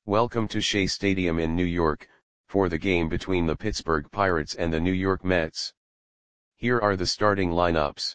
Welcome to Shea Stadium in New York, for the game between the Pittsburgh Pirates and the New York Mets. Here are the starting lineups.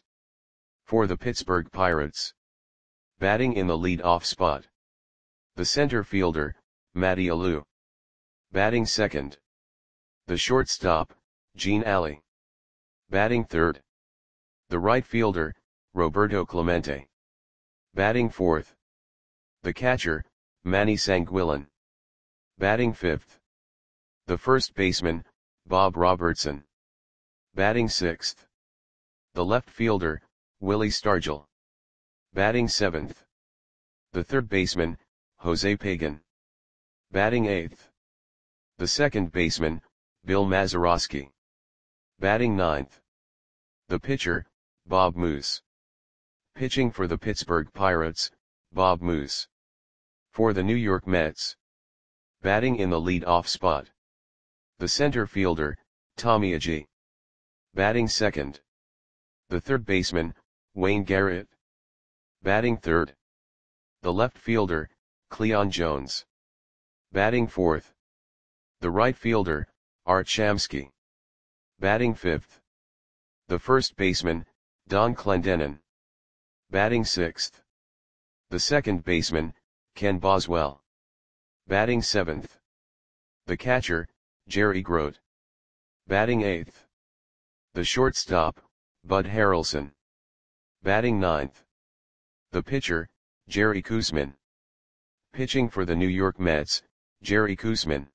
For the Pittsburgh Pirates. Batting in the lead-off spot. The center fielder, Matty Alou. Batting second. The shortstop, Gene Alley. Batting third. The right fielder, Roberto Clemente. Batting fourth. The catcher, Manny Sanguillen. Batting fifth. The first baseman, Bob Robertson. Batting sixth. The left fielder, Willie Stargell. Batting seventh. The third baseman, Jose Pagan. Batting eighth. The second baseman, Bill Mazeroski. Batting ninth. The pitcher, Bob Moose. Pitching for the Pittsburgh Pirates, Bob Moose. For the New York Mets. Batting in the lead-off spot. The center fielder, Tommy Agee. Batting second. The third baseman, Wayne Garrett. Batting third. The left fielder, Cleon Jones. Batting fourth. The right fielder, Art Shamsky. Batting fifth. The first baseman, Don Clendenon. Batting sixth. The second baseman, Ken Boswell. Batting seventh. The catcher, Jerry Grote. Batting eighth. The shortstop, Bud Harrelson. Batting ninth. The pitcher, Jerry Koosman. Pitching for the New York Mets, Jerry Koosman.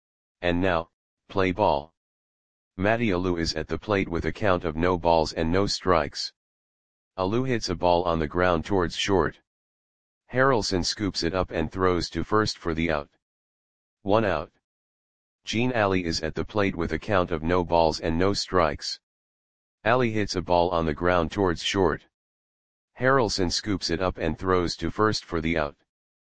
And now, play ball. Matty Alou is at the plate with a count of no balls and no strikes. Alou hits a ball on the ground towards short. Harrelson scoops it up and throws to first for the out. 1 out. Gene Alley is at the plate with a count of no balls and no strikes. Alley hits a ball on the ground towards short. Harrelson scoops it up and throws to first for the out.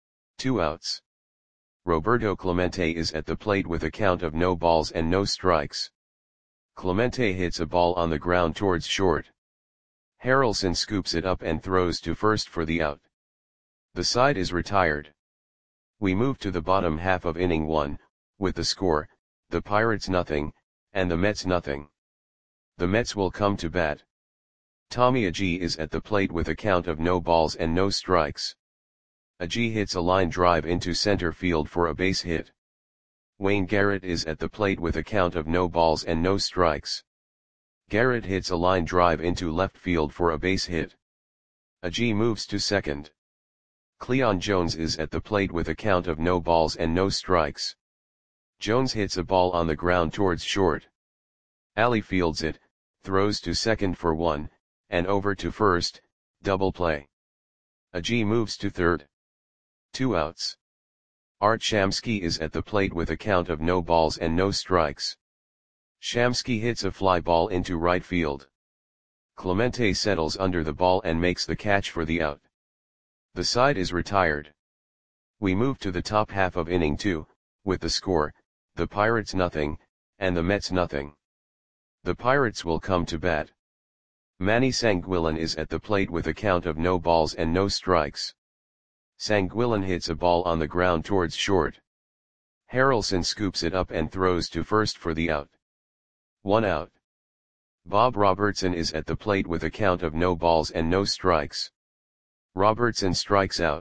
2 outs. Roberto Clemente is at the plate with a count of no balls and no strikes. Clemente hits a ball on the ground towards short. Harrelson scoops it up and throws to first for the out. The side is retired. We move to the bottom half of inning 1, with the score, the Pirates nothing, and the Mets nothing. The Mets will come to bat. Tommy Agee is at the plate with a count of no balls and no strikes. Agee hits a line drive into center field for a base hit. Wayne Garrett is at the plate with a count of no balls and no strikes. Garrett hits a line drive into left field for a base hit. Agee moves to second. Cleon Jones is at the plate with a count of no balls and no strikes. Jones hits a ball on the ground towards short. Alley fields it, throws to second for 1, and over to first, double play. Agee moves to third. 2 outs. Art Shamsky is at the plate with a count of no balls and no strikes. Shamsky hits a fly ball into right field. Clemente settles under the ball and makes the catch for the out. The side is retired. We move to the top half of inning 2, with the score, the Pirates nothing, and the Mets nothing. The Pirates will come to bat. Manny Sanguillen is at the plate with a count of no balls and no strikes. Sanguillen hits a ball on the ground towards short. Harrelson scoops it up and throws to first for the out. 1 out. Bob Robertson is at the plate with a count of no balls and no strikes. Robertson strikes out.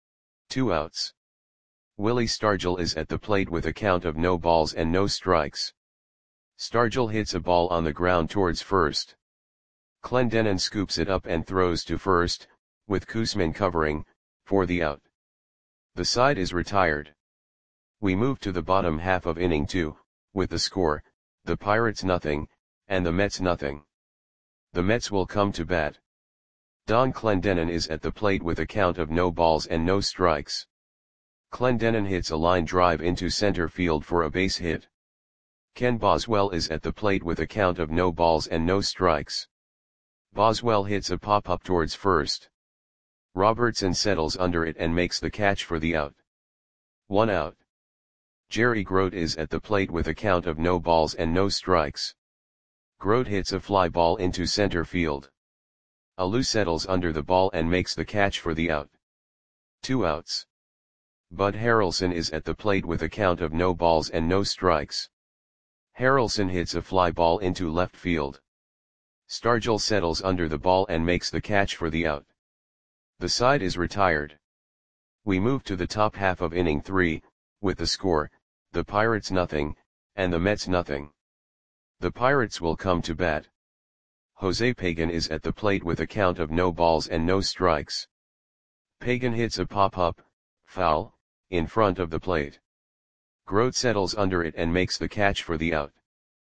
2 outs. Willie Stargell is at the plate with a count of no balls and no strikes. Stargell hits a ball on the ground towards first. Clendenon scoops it up and throws to first, with Koosman covering, for the out. The side is retired. We move to the bottom half of inning 2, with the score, the Pirates nothing, and the Mets nothing. The Mets will come to bat. Don Clendenon is at the plate with a count of no balls and no strikes. Clendenon hits a line drive into center field for a base hit. Ken Boswell is at the plate with a count of no balls and no strikes. Boswell hits a pop-up towards first. Robertson settles under it and makes the catch for the out. 1 out. Jerry Grote is at the plate with a count of no balls and no strikes. Grote hits a fly ball into center field. Alou settles under the ball and makes the catch for the out. 2 outs. Bud Harrelson is at the plate with a count of no balls and no strikes. Harrelson hits a fly ball into left field. Stargell settles under the ball and makes the catch for the out. The side is retired. We move to the top half of inning 3, with the score, the Pirates nothing, and the Mets nothing. The Pirates will come to bat. Jose Pagan is at the plate with a count of no balls and no strikes. Pagan hits a pop-up, foul, in front of the plate. Grote settles under it and makes the catch for the out.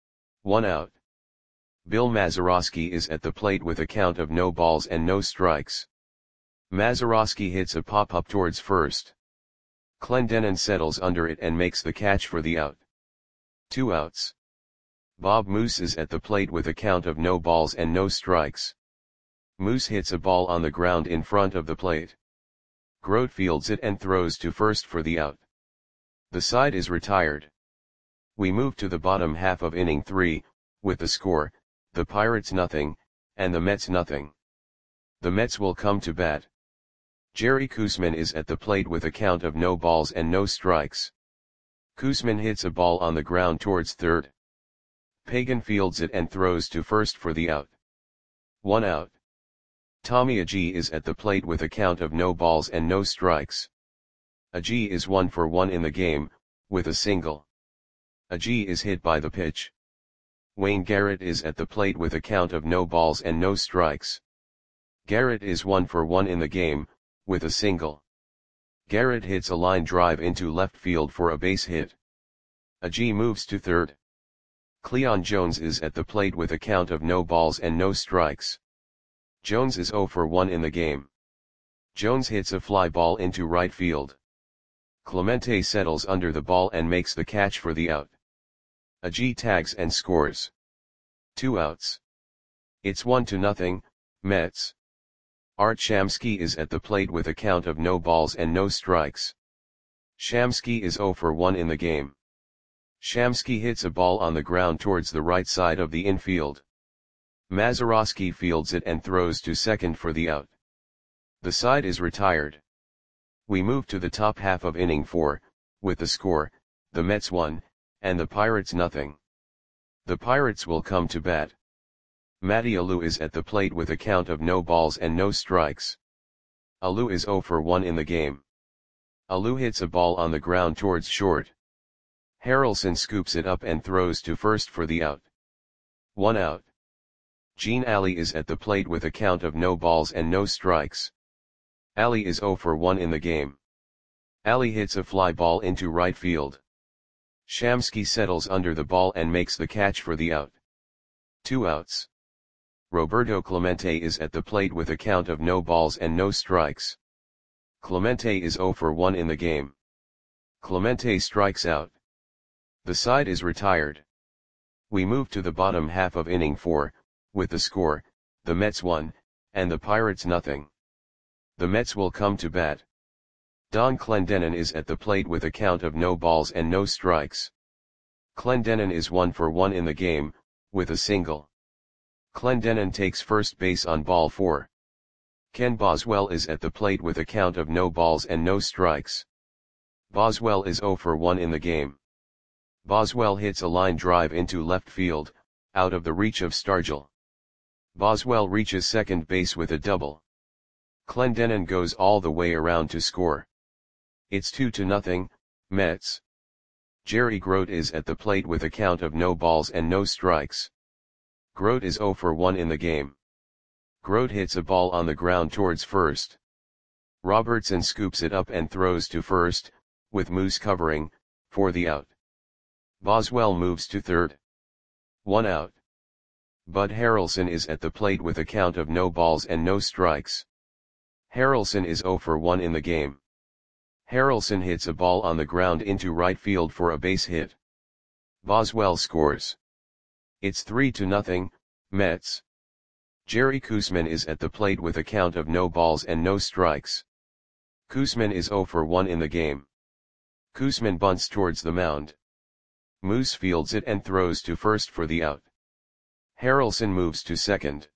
1 out. Bill Mazeroski is at the plate with a count of no balls and no strikes. Mazeroski hits a pop-up towards first. Clendenon settles under it and makes the catch for the out. 2 outs. Bob Moose is at the plate with a count of no balls and no strikes. Moose hits a ball on the ground in front of the plate. Grote fields it and throws to first for the out. The side is retired. We move to the bottom half of inning 3, with the score, the Pirates nothing, and the Mets nothing. The Mets will come to bat. Jerry Koosman is at the plate with a count of no balls and no strikes. Koosman hits a ball on the ground towards third. Pagan fields it and throws to first for the out. 1 out. Tommy Agee is at the plate with a count of no balls and no strikes. Agee is 1 for 1 in the game, with a single. Agee is hit by the pitch. Wayne Garrett is at the plate with a count of no balls and no strikes. Garrett is 1 for 1 in the game, with a single. Garrett hits a line drive into left field for a base hit. Agee moves to third. Cleon Jones is at the plate with a count of no balls and no strikes. Jones is 0 for 1 in the game. Jones hits a fly ball into right field. Clemente settles under the ball and makes the catch for the out. Agee tags and scores. 2 outs. It's 1-0, Mets. Art Shamsky is at the plate with a count of no balls and no strikes. Shamsky is 0 for 1 in the game. Shamsky hits a ball on the ground towards the right side of the infield. Mazeroski fields it and throws to second for the out. The side is retired. We move to the top half of inning 4, with the score, the Mets 1, and the Pirates nothing. The Pirates will come to bat. Matty Alou is at the plate with a count of no balls and no strikes. Alou is 0 for 1 in the game. Alou hits a ball on the ground towards short. Harrelson scoops it up and throws to first for the out. 1 out. Gene Alley is at the plate with a count of no balls and no strikes. Alley is 0 for 1 in the game. Alley hits a fly ball into right field. Shamsky settles under the ball and makes the catch for the out. 2 outs. Roberto Clemente is at the plate with a count of no balls and no strikes. Clemente is 0 for 1 in the game. Clemente strikes out. The side is retired. We move to the bottom half of inning 4, with the score, the Mets 1, and the Pirates nothing. The Mets will come to bat. Don Clendenon is at the plate with a count of no balls and no strikes. Clendenon is 1 for 1 in the game, with a single. Clendenon takes first base on ball 4. Ken Boswell is at the plate with a count of no balls and no strikes. Boswell is 0 for 1 in the game. Boswell hits a line drive into left field, out of the reach of Stargell. Boswell reaches second base with a double. Clendenon goes all the way around to score. It's 2-0, Mets. Jerry Grote is at the plate with a count of no balls and no strikes. Grote is 0 for 1 in the game. Grote hits a ball on the ground towards first. Robertson scoops it up and throws to first, with Moose covering, for the out. Boswell moves to third. 1 out. Bud Harrelson is at the plate with a count of no balls and no strikes. Harrelson is 0 for 1 in the game. Harrelson hits a ball on the ground into right field for a base hit. Boswell scores. It's 3-0, Mets. Jerry Koosman is at the plate with a count of no balls and no strikes. Koosman is 0 for 1 in the game. Koosman bunts towards the mound. Moose fields it and throws to first for the out. Harrelson moves to second.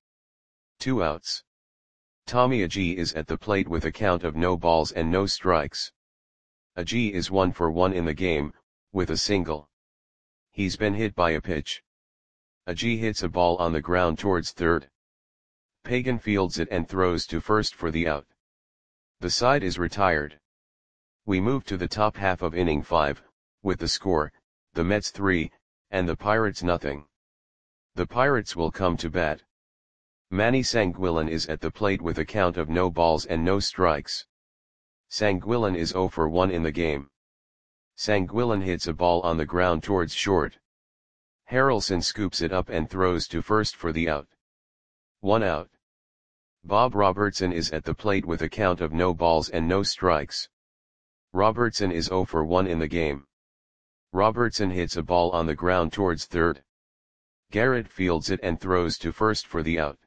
2 outs. Tommy Agee is at the plate with a count of no balls and no strikes. Agee is 1 for 1 in the game, with a single. He's been hit by a pitch. Agee hits a ball on the ground towards third. Pagan fields it and throws to first for the out. The side is retired. We move to the top half of inning 5, with the score, the Mets 3, and the Pirates nothing. The Pirates will come to bat. Manny Sanguillen is at the plate with a count of no balls and no strikes. Sanguillen is 0 for 1 in the game. Sanguillen hits a ball on the ground towards short. Harrelson scoops it up and throws to first for the out. 1 out. Bob Robertson is at the plate with a count of no balls and no strikes. Robertson is 0 for 1 in the game. Robertson hits a ball on the ground towards third. Garrett fields it and throws to first for the out.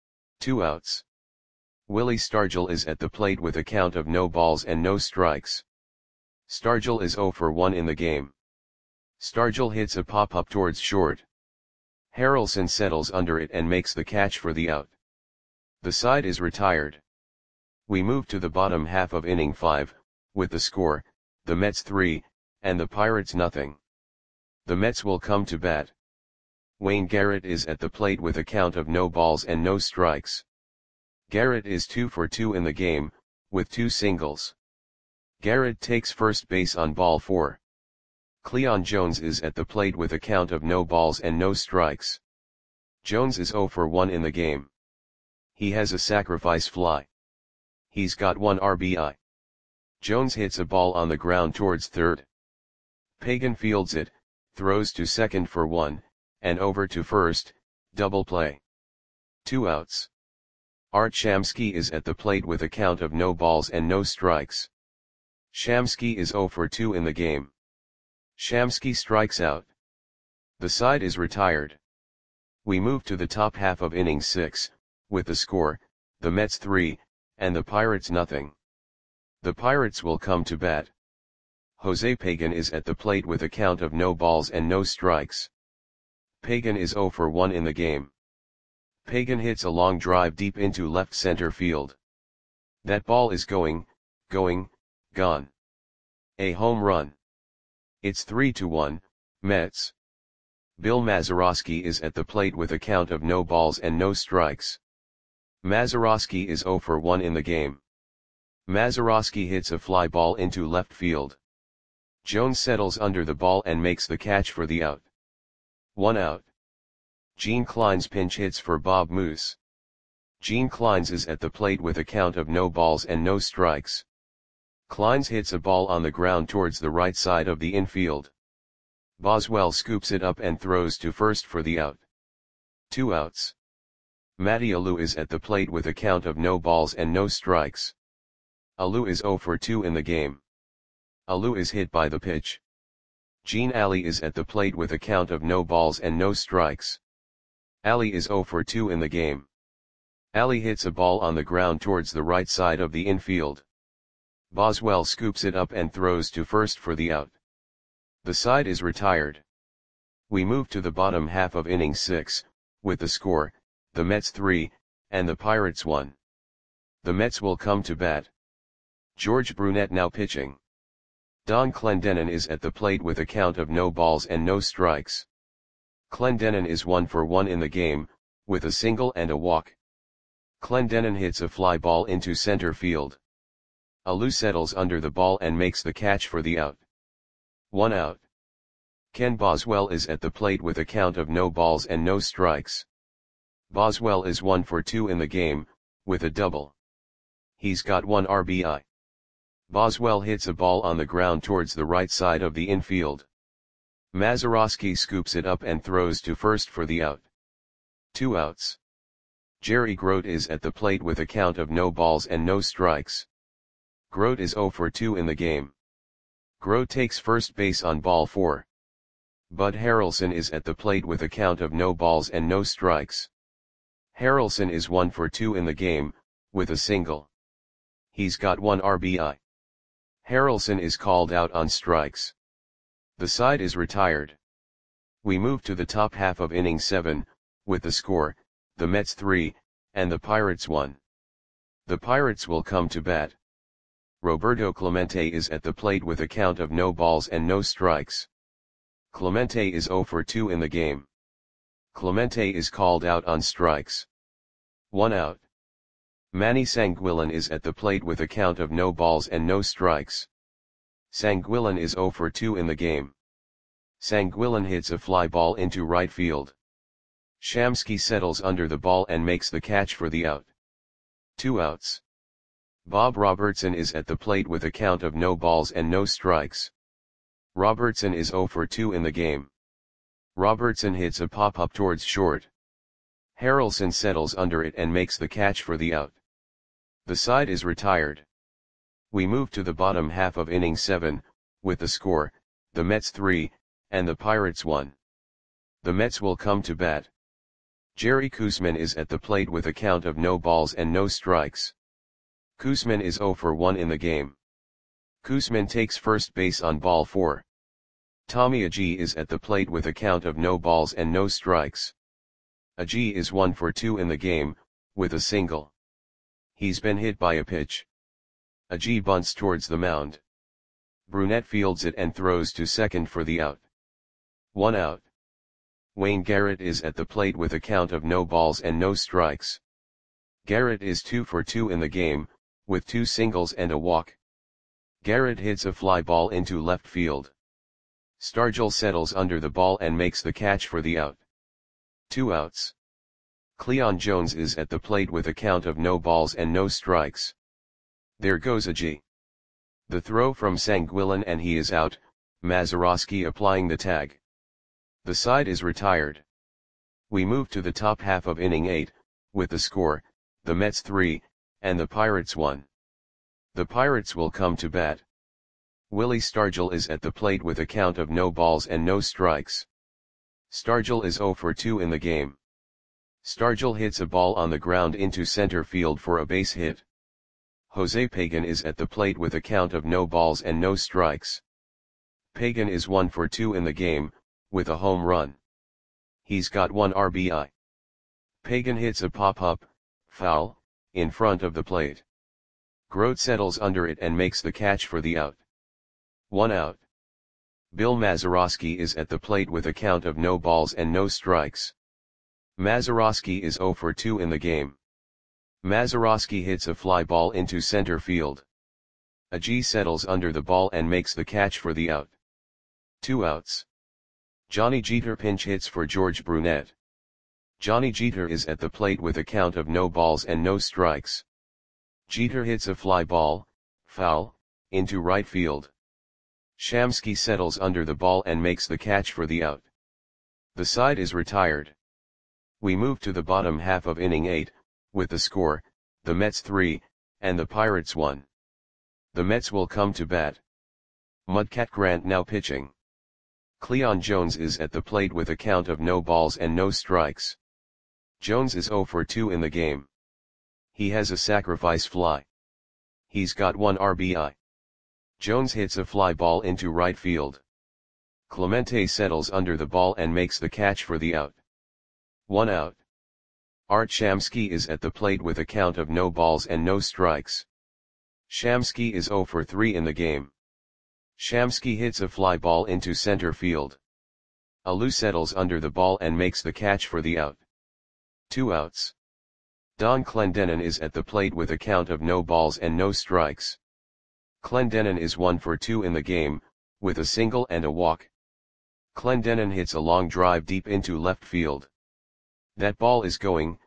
2 outs. Willie Stargell is at the plate with a count of no balls and no strikes. Stargell is 0 for 1 in the game. Stargell hits a pop-up towards short. Harrelson settles under it and makes the catch for the out. The side is retired. We move to the bottom half of inning 5, with the score, the Mets 3, and the Pirates nothing. The Mets will come to bat. Wayne Garrett is at the plate with a count of no balls and no strikes. Garrett is 2 for 2 in the game, with 2 singles. Garrett takes first base on ball 4. Cleon Jones is at the plate with a count of no balls and no strikes. Jones is 0 for 1 in the game. He has a sacrifice fly. He's got 1 RBI. Jones hits a ball on the ground towards third. Pagan fields it, throws to second for 1, and over to first, double play. 2 outs. Art Shamsky is at the plate with a count of no balls and no strikes. Shamsky is 0 for 2 in the game. Shamsky strikes out. The side is retired. We move to the top half of inning 6, with the score, the Mets 3, and the Pirates nothing. The Pirates will come to bat. Jose Pagan is at the plate with a count of no balls and no strikes. Pagan is 0 for 1 in the game. Pagan hits a long drive deep into left center field. That ball is gone. A home run. It's 3-1, Mets. Bill Mazeroski is at the plate with a count of no balls and no strikes. Mazeroski is 0 for 1 in the game. Mazeroski hits a fly ball into left field. Jones settles under the ball and makes the catch for the out. 1 out. Gene Clines pinch hits for Bob Moose. Gene Clines is at the plate with a count of no balls and no strikes. Clines hits a ball on the ground towards the right side of the infield. Boswell scoops it up and throws to first for the out. 2 outs. Matty Alou is at the plate with a count of no balls and no strikes. Alou is 0 for 2 in the game. Alou is hit by the pitch. Gene Alley is at the plate with a count of no balls and no strikes. Alley is 0 for 2 in the game. Alley hits a ball on the ground towards the right side of the infield. Boswell scoops it up and throws to first for the out. The side is retired. We move to the bottom half of inning 6, with the score, the Mets 3, and the Pirates 1. The Mets will come to bat. George Brunette now pitching. Don Clendenon is at the plate with a count of no balls and no strikes. Clendenon is 1 for 1 in the game, with a single and a walk. Clendenon hits a fly ball into center field. Alou settles under the ball and makes the catch for the out. 1 out. Ken Boswell is at the plate with a count of no balls and no strikes. Boswell is 1 for 2 in the game, with a double. He's got 1 RBI. Boswell hits a ball on the ground towards the right side of the infield. Mazeroski scoops it up and throws to first for the out. 2 outs. Jerry Grote is at the plate with a count of no balls and no strikes. Grote is 0 for 2 in the game. Grote takes first base on ball 4. Bud Harrelson is at the plate with a count of no balls and no strikes. Harrelson is 1 for 2 in the game, with a single. He's got 1 RBI. Harrelson is called out on strikes. The side is retired. We move to the top half of inning 7, with the score, the Mets 3, and the Pirates 1. The Pirates will come to bat. Roberto Clemente is at the plate with a count of no balls and no strikes. Clemente is 0 for 2 in the game. Clemente is called out on strikes. 1 out. Manny Sanguillen is at the plate with a count of no balls and no strikes. Sanguillen is 0 for 2 in the game. Sanguillen hits a fly ball into right field. Shamsky settles under the ball and makes the catch for the out. 2 outs. Bob Robertson is at the plate with a count of no balls and no strikes. Robertson is 0 for 2 in the game. Robertson hits a pop-up towards short. Harrelson settles under it and makes the catch for the out. The side is retired. We move to the bottom half of inning 7, with the score, the Mets 3, and the Pirates 1. The Mets will come to bat. Jerry Koosman is at the plate with a count of no balls and no strikes. Koosman is 0 for 1 in the game. Koosman takes first base on ball 4. Tommy Agee is at the plate with a count of no balls and no strikes. Agee is 1 for 2 in the game, with a single. He's been hit by a pitch. Agee bunts towards the mound. Brunette fields it and throws to second for the out. 1 out. Wayne Garrett is at the plate with a count of no balls and no strikes. Garrett is 2 for 2 in the game, with 2 singles and a walk. Garrett hits a fly ball into left field. Stargell settles under the ball and makes the catch for the out. 2 outs. Cleon Jones is at the plate with a count of no balls and no strikes. There goes Agee. The throw from Sanguillen and he is out, Mazeroski applying the tag. The side is retired. We move to the top half of inning 8, with the score, the Mets 3, and the Pirates 1. The Pirates will come to bat. Willie Stargell is at the plate with a count of no balls and no strikes. Stargell is 0 for 2 in the game. Stargell hits a ball on the ground into center field for a base hit. Jose Pagan is at the plate with a count of no balls and no strikes. Pagan is 1 for 2 in the game, with a home run. He's got 1 RBI. Pagan hits a pop-up, foul, in front of the plate. Grote settles under it and makes the catch for the out. 1 out. Bill Mazeroski is at the plate with a count of no balls and no strikes. Mazeroski is 0 for 2 in the game. Mazeroski hits a fly ball into center field. Agee settles under the ball and makes the catch for the out. 2 outs. Johnny Jeter pinch hits for George Brunette. Johnny Jeter is at the plate with a count of no balls and no strikes. Jeter hits a fly ball, foul, into right field. Shamsky settles under the ball and makes the catch for the out. The side is retired. We move to the bottom half of inning 8, with the score, the Mets 3, and the Pirates 1. The Mets will come to bat. Mudcat Grant now pitching. Cleon Jones is at the plate with a count of no balls and no strikes. Jones is 0 for 2 in the game. He has a sacrifice fly. He's got 1 RBI. Jones hits a fly ball into right field. Clemente settles under the ball and makes the catch for the out. 1 out. Art Shamsky is at the plate with a count of no balls and no strikes. Shamsky is 0 for 3 in the game. Shamsky hits a fly ball into center field. Alou settles under the ball and makes the catch for the out. 2 outs. Don Clendenon is at the plate with a count of no balls and no strikes. Clendenon is 1 for 2 in the game, with a single and a walk. Clendenon hits a long drive deep into left field. That ball is gone.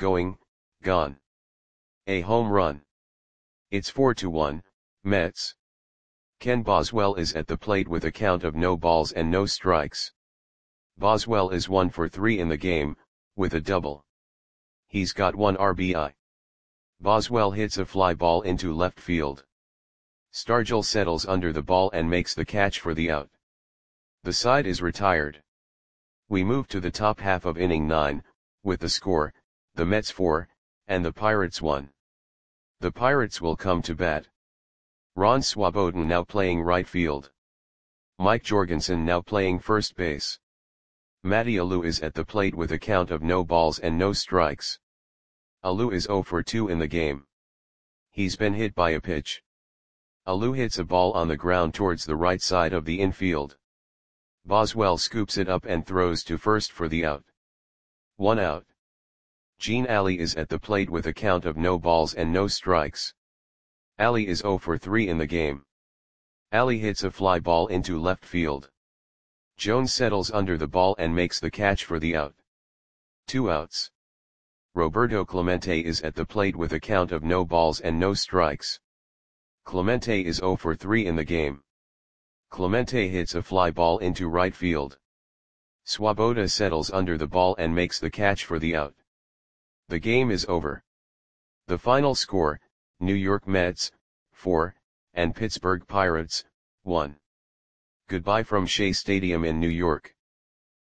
A home run. It's 4-1, Mets. Ken Boswell is at the plate with a count of no balls and no strikes. Boswell is 1 for 3 in the game, with a double. He's got 1 RBI. Boswell hits a fly ball into left field. Stargell settles under the ball and makes the catch for the out. The side is retired. We move to the top half of inning 9, with the score, the Mets 4, and the Pirates 1. The Pirates will come to bat. Ron Swoboden now playing right field. Mike Jorgensen now playing first base. Matty Alou is at the plate with a count of no balls and no strikes. Alou is 0 for 2 in the game. He's been hit by a pitch. Alou hits a ball on the ground towards the right side of the infield. Boswell scoops it up and throws to first for the out. 1 out. Gene Ali is at the plate with a count of no balls and no strikes. Ali is 0 for 3 in the game. Ali hits a fly ball into left field. Jones settles under the ball and makes the catch for the out. 2 outs. Roberto Clemente is at the plate with a count of no balls and no strikes. Clemente is 0 for 3 in the game. Clemente hits a fly ball into right field. Swoboda settles under the ball and makes the catch for the out. The game is over. The final score, New York Mets, 4, and Pittsburgh Pirates, 1. Goodbye from Shea Stadium in New York.